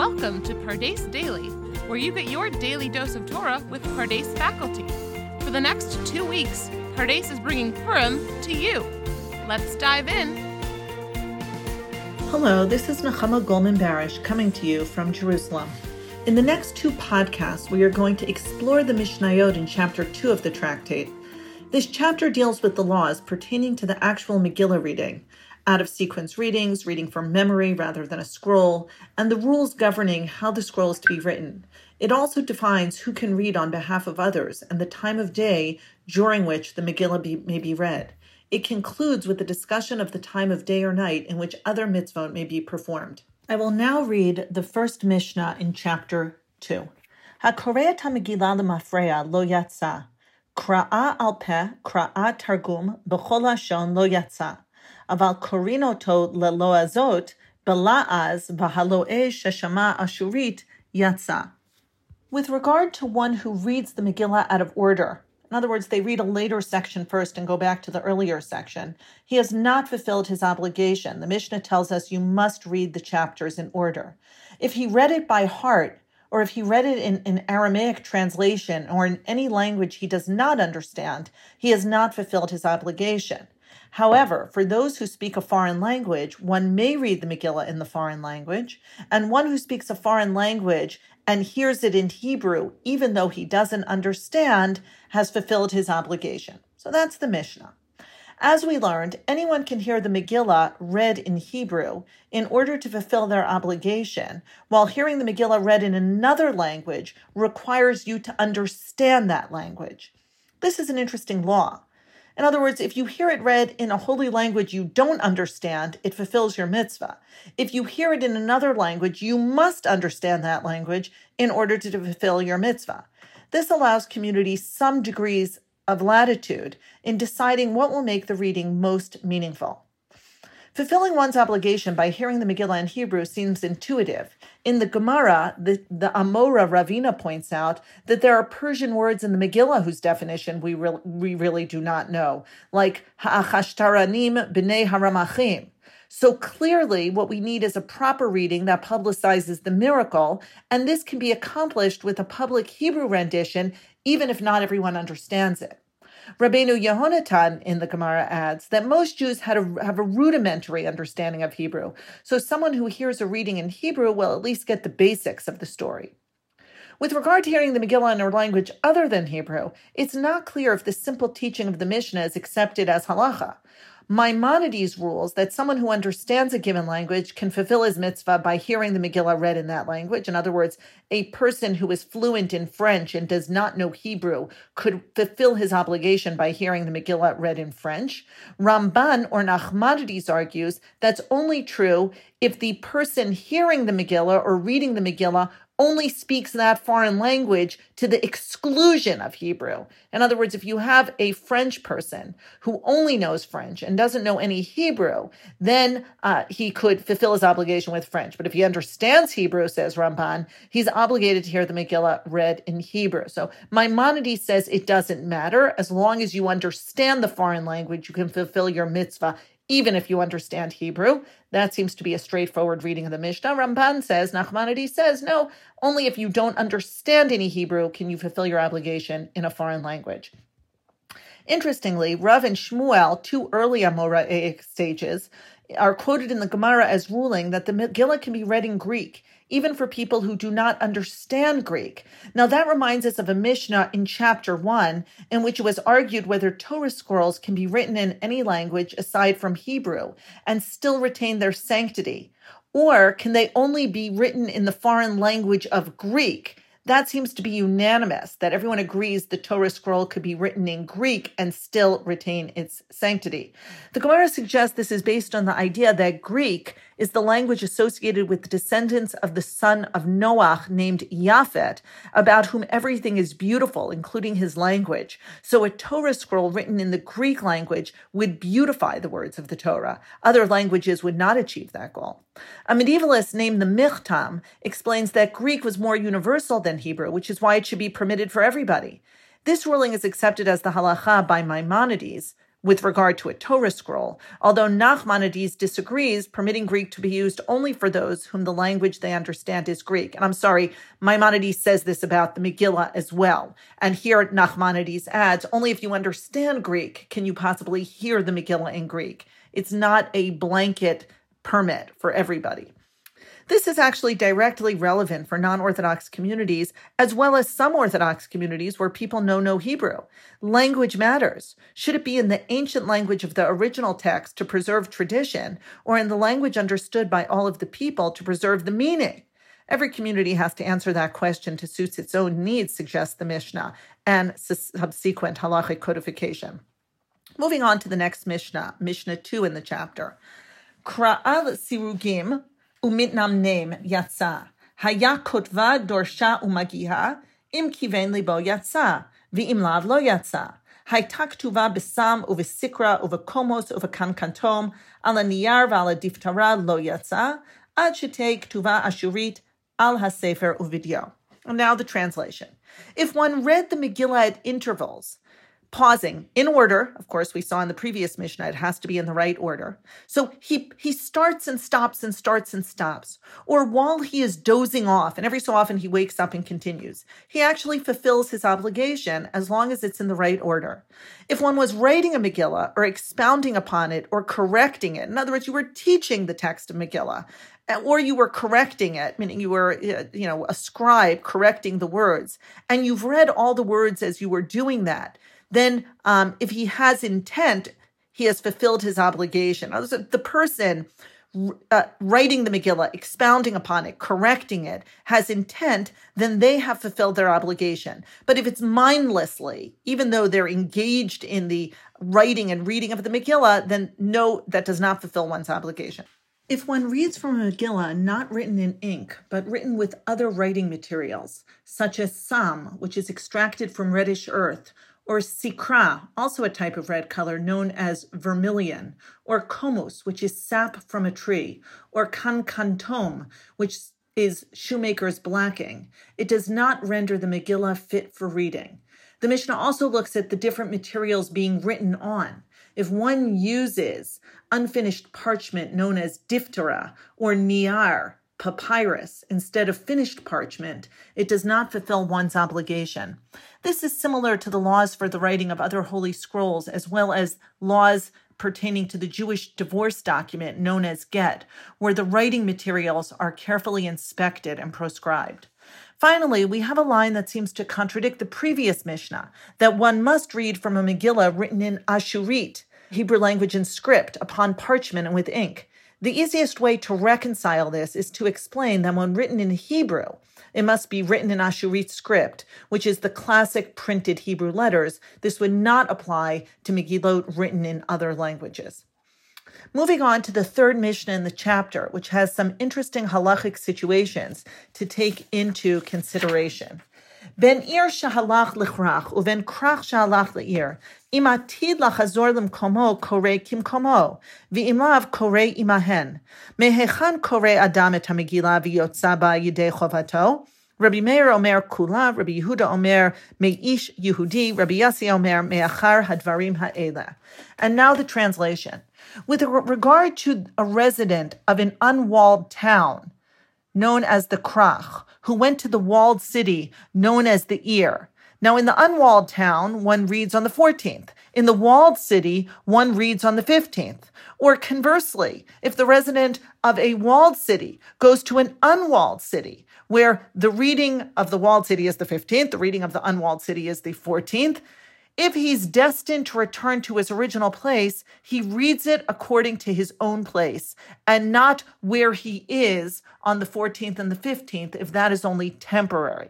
Welcome to Pardes Daily, where you get your daily dose of Torah with Pardes faculty. For the next 2 weeks, Pardes is bringing Purim to you. Let's dive in. Hello, this is Nechama Goldman-Barish coming to you from Jerusalem. In the next 2 podcasts, we are going to explore the Mishnayot in Chapter 2 of the tractate. This chapter deals with the laws pertaining to the actual Megillah reading, out-of-sequence readings, reading from memory rather than a scroll, and the rules governing how the scroll is to be written. It also defines who can read on behalf of others and the time of day during which the Megillah may be read. It concludes with a discussion of the time of day or night in which other mitzvot may be performed. I will now read the first Mishnah in Chapter 2. HaKoreh et HaMegillah lemafreya lo yatsa. Kra'a al peh, kra'a targum, b'chol lashon lo yatsa. Aval korinoto leloazot, bela'az v'halo'eh sheshama ashurit yatsa. With regard to one who reads the Megillah out of order, in other words, they read a later section first and go back to the earlier section, he has not fulfilled his obligation. The Mishnah tells us you must read the chapters in order. If he read it by heart, or if he read it in an Aramaic translation or in any language he does not understand, he has not fulfilled his obligation. However, for those who speak a foreign language, one may read the Megillah in the foreign language, and one who speaks a foreign language and hears it in Hebrew, even though he doesn't understand, has fulfilled his obligation. So that's the Mishnah. As we learned, anyone can hear the Megillah read in Hebrew in order to fulfill their obligation, while hearing the Megillah read in another language requires you to understand that language. This is an interesting law. In other words, if you hear it read in a holy language you don't understand, it fulfills your mitzvah. If you hear it in another language, you must understand that language in order to fulfill your mitzvah. This allows communities some degrees of latitude in deciding what will make the reading most meaningful. Fulfilling one's obligation by hearing the Megillah in Hebrew seems intuitive. In the Gemara, the Amora Ravina points out that there are Persian words in the Megillah whose definition we really do not know, like ha'achashtaranim b'nei haramachim. So clearly what we need is a proper reading that publicizes the miracle, and this can be accomplished with a public Hebrew rendition, even if not everyone understands it. Rabbeinu Yehonatan in the Gemara adds that most Jews have a rudimentary understanding of Hebrew, so someone who hears a reading in Hebrew will at least get the basics of the story. With regard to hearing the Megillah in a language other than Hebrew, it's not clear if the simple teaching of the Mishnah is accepted as halacha. Maimonides rules that someone who understands a given language can fulfill his mitzvah by hearing the Megillah read in that language. In other words, a person who is fluent in French and does not know Hebrew could fulfill his obligation by hearing the Megillah read in French. Ramban or Nachmanides argues that's only true if the person hearing the Megillah or reading the Megillah only speaks that foreign language to the exclusion of Hebrew. In other words, if you have a French person who only knows French and doesn't know any Hebrew, then he could fulfill his obligation with French. But if he understands Hebrew, says Ramban, he's obligated to hear the Megillah read in Hebrew. So Maimonides says it doesn't matter. As long as you understand the foreign language, you can fulfill your mitzvah even if you understand Hebrew. That seems to be a straightforward reading of the Mishnah. Ramban says, Nachmanides says, no, only if you don't understand any Hebrew can you fulfill your obligation in a foreign language. Interestingly, Rav and Shmuel, 2 early Amoraic sages, are quoted in the Gemara as ruling that the Megillah can be read in Greek, even for people who do not understand Greek. Now that reminds us of a Mishnah in Chapter 1, in which it was argued whether Torah scrolls can be written in any language aside from Hebrew and still retain their sanctity, or can they only be written in the foreign language of Greek. That seems to be unanimous, that everyone agrees the Torah scroll could be written in Greek and still retain its sanctity. The Gemara suggests this is based on the idea that Greek is the language associated with the descendants of the son of Noach named Yaphet, about whom everything is beautiful, including his language. So a Torah scroll written in the Greek language would beautify the words of the Torah. Other languages would not achieve that goal. A medievalist named the Michtam explains that Greek was more universal than Hebrew, which is why it should be permitted for everybody. This ruling is accepted as the halacha by Maimonides, with regard to a Torah scroll, although Nachmanides disagrees, permitting Greek to be used only for those whom the language they understand is Greek. And I'm sorry, Maimonides says this about the Megillah as well. And here Nachmanides adds, only if you understand Greek can you possibly hear the Megillah in Greek. It's not a blanket permit for everybody. This is actually directly relevant for non-Orthodox communities, as well as some Orthodox communities where people know no Hebrew. Language matters. Should it be in the ancient language of the original text to preserve tradition, or in the language understood by all of the people to preserve the meaning? Every community has to answer that question to suit its own needs, suggests the Mishnah, and subsequent halachic codification. Moving on to the next Mishnah, Mishnah 2 in the chapter. Kra'al sirugim umitnamnem yatsa. Haya kotva dorsha umagiha im kiven libo yatsa. V'im lav lo yatsa. Hayta ktuva besam uvesikra uvekomos uvekankantom ala niyar v'ala diftara lo yatsa. Ad shetei ktuva ashurit al hasefer uvidyo. And now the translation. If one read the Megillah at intervals, pausing in order, of course, we saw in the previous Mishnah, it has to be in the right order. So he starts and stops and starts and stops. Or while he is dozing off, and every so often he wakes up and continues, he actually fulfills his obligation as long as it's in the right order. If one was writing a Megillah or expounding upon it or correcting it, in other words, you were teaching the text of Megillah, or you were correcting it, meaning you were, a scribe correcting the words, and you've read all the words as you were doing that, then if he has intent, he has fulfilled his obligation. The person writing the Megillah, expounding upon it, correcting it, has intent, then they have fulfilled their obligation. But if it's mindlessly, even though they're engaged in the writing and reading of the Megillah, then no, that does not fulfill one's obligation. If one reads from a Megillah not written in ink, but written with other writing materials, such as sam, which is extracted from reddish earth, or sikra, also a type of red color known as vermilion, or komus, which is sap from a tree, or kankantom, which is shoemaker's blacking, it does not render the Megillah fit for reading. The Mishnah also looks at the different materials being written on. If one uses unfinished parchment known as diphthera or niyar, papyrus, instead of finished parchment, it does not fulfill one's obligation. This is similar to the laws for the writing of other holy scrolls, as well as laws pertaining to the Jewish divorce document known as get, where the writing materials are carefully inspected and proscribed. Finally, we have a line that seems to contradict the previous Mishnah, that one must read from a Megillah written in Ashurit, Hebrew language and script, upon parchment and with ink. The easiest way to reconcile this is to explain that when written in Hebrew, it must be written in Ashurit script, which is the classic printed Hebrew letters. This would not apply to Megillot written in other languages. Moving on to the third Mishnah in the chapter, which has some interesting halachic situations to take into consideration. Ben ir shahalach lichrach, uven krach shahalach le'ir, im atid lachazor lemkomo korei kimkomo, v'im lav korei imahen. Mehechan korei adam et hamegillah v'yotza ba yidei chovato. Rabbi Meir omer kula, Rabbi Yehuda omer meish Yehudi, Rabbi Yassi omer me'achar hadvarim ha'eleh. And now the translation. With regard to a resident of an unwalled town, known as the krach, who went to the walled city, known as the Ir. Now, in the unwalled town, one reads on the 14th. In the walled city, one reads on the 15th. Or conversely, if the resident of a walled city goes to an unwalled city, where the reading of the walled city is the 15th, the reading of the unwalled city is the 14th, if he's destined to return to his original place, he reads it according to his own place and not where he is on the 14th and the 15th, if that is only temporary.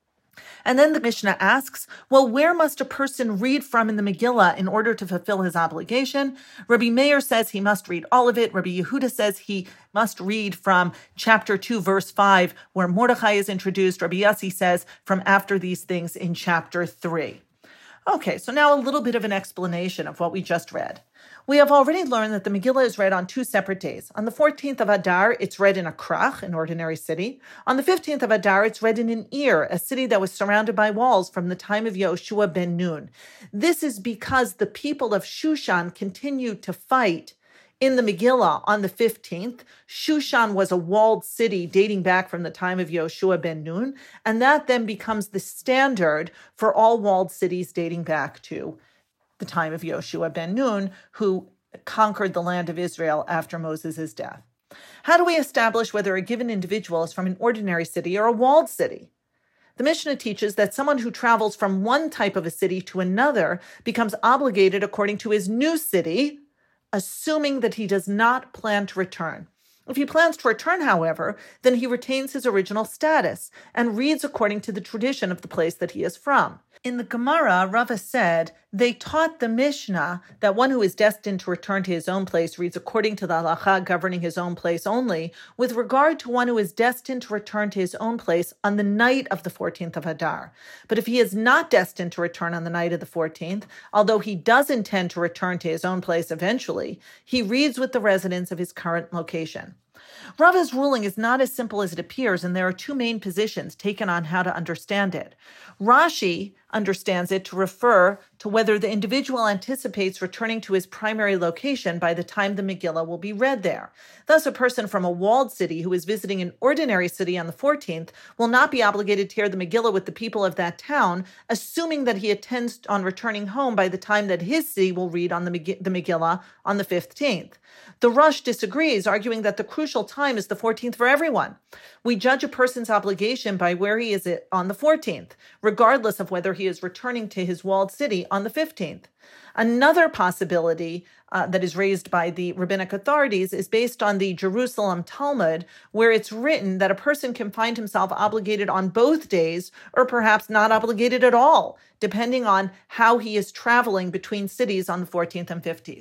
And then the Mishnah asks, well, where must a person read from in the Megillah in order to fulfill his obligation? Rabbi Meir says he must read all of it. Rabbi Yehuda says he must read from chapter 2, verse 5, where Mordechai is introduced. Rabbi Yassi says from after these things in chapter 3. Okay, so now a little bit of an explanation of what we just read. We have already learned that the Megillah is read on 2 separate days. On the 14th of Adar, it's read in a krach, an ordinary city. On the 15th of Adar, it's read in an Ir, a city that was surrounded by walls from the time of Yehoshua ben Nun. This is because the people of Shushan continued to fight in the Megillah on the 15th. Shushan was a walled city dating back from the time of Yehoshua ben Nun, and that then becomes the standard for all walled cities dating back to the time of Yehoshua ben Nun, who conquered the land of Israel after Moses' death. How do we establish whether a given individual is from an ordinary city or a walled city? The Mishnah teaches that someone who travels from one type of a city to another becomes obligated according to his new city, assuming that he does not plan to return. If he plans to return, however, then he retains his original status and reads according to the tradition of the place that he is from. In the Gemara, Rava said, they taught the Mishnah that one who is destined to return to his own place reads according to the halacha governing his own place only, with regard to one who is destined to return to his own place on the night of the 14th of Adar. But if he is not destined to return on the night of the 14th, although he does intend to return to his own place eventually, he reads with the residents of his current location. Rava's ruling is not as simple as it appears, and there are 2 main positions taken on how to understand it. Rashi understands it to refer to whether the individual anticipates returning to his primary location by the time the Megillah will be read there. Thus, a person from a walled city who is visiting an ordinary city on the 14th will not be obligated to hear the Megillah with the people of that town, assuming that he intends on returning home by the time that his city will read on the Megillah on the 15th. The Rush disagrees, arguing that the crucial time is the 14th for everyone. We judge a person's obligation by where he is on the 14th, regardless of whether he is returning to his walled city on the 15th. Another possibility that is raised by the rabbinic authorities is based on the Jerusalem Talmud, where it's written that a person can find himself obligated on both days or perhaps not obligated at all, depending on how he is traveling between cities on the 14th and 15th.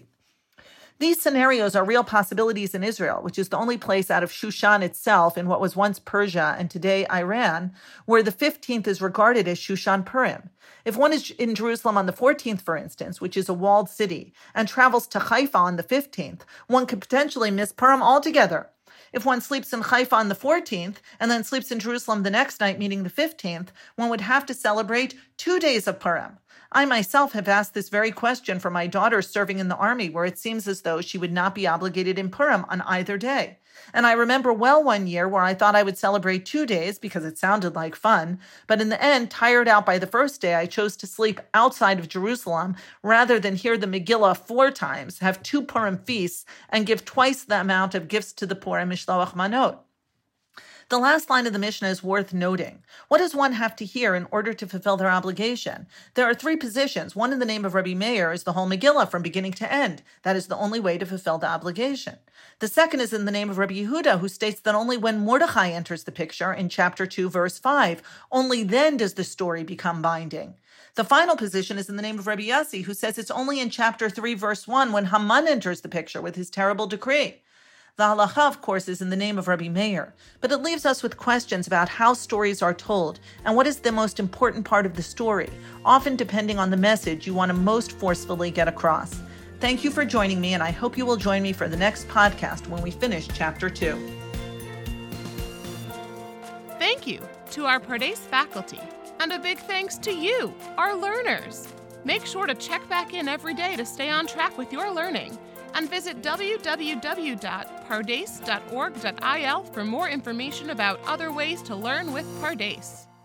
These scenarios are real possibilities in Israel, which is the only place out of Shushan itself in what was once Persia and today Iran, where the 15th is regarded as Shushan Purim. If one is in Jerusalem on the 14th, for instance, which is a walled city, and travels to Haifa on the 15th, one could potentially miss Purim altogether. If one sleeps in Haifa on the 14th and then sleeps in Jerusalem the next night, meaning the 15th, one would have to celebrate 2 days of Purim. I myself have asked this very question for my daughter serving in the army, where it seems as though she would not be obligated in Purim on either day. And I remember well one year where I thought I would celebrate 2 days because it sounded like fun, but in the end, tired out by the first day, I chose to sleep outside of Jerusalem rather than hear the Megillah 4 times, have 2 Purim feasts, and give twice the amount of gifts to the poor and Mishloach Manot. The last line of the Mishnah is worth noting. What does one have to hear in order to fulfill their obligation? There are 3 positions. One in the name of Rabbi Meir is the whole Megillah from beginning to end. That is the only way to fulfill the obligation. The second is in the name of Rabbi Yehuda, who states that only when Mordechai enters the picture in chapter 2, verse 5, only then does the story become binding. The final position is in the name of Rabbi Yossi, who says it's only in chapter 3, verse 1, when Haman enters the picture with his terrible decree. The halacha, of course, is in the name of Rabbi Meir, but it leaves us with questions about how stories are told and what is the most important part of the story, often depending on the message you want to most forcefully get across. Thank you for joining me, and I hope you will join me for the next podcast when we finish chapter 2. Thank you to our Pardes faculty, and a big thanks to you, our learners. Make sure to check back in every day to stay on track with your learning, and visit www.pardes.org.il for more information about other ways to learn with Pardes.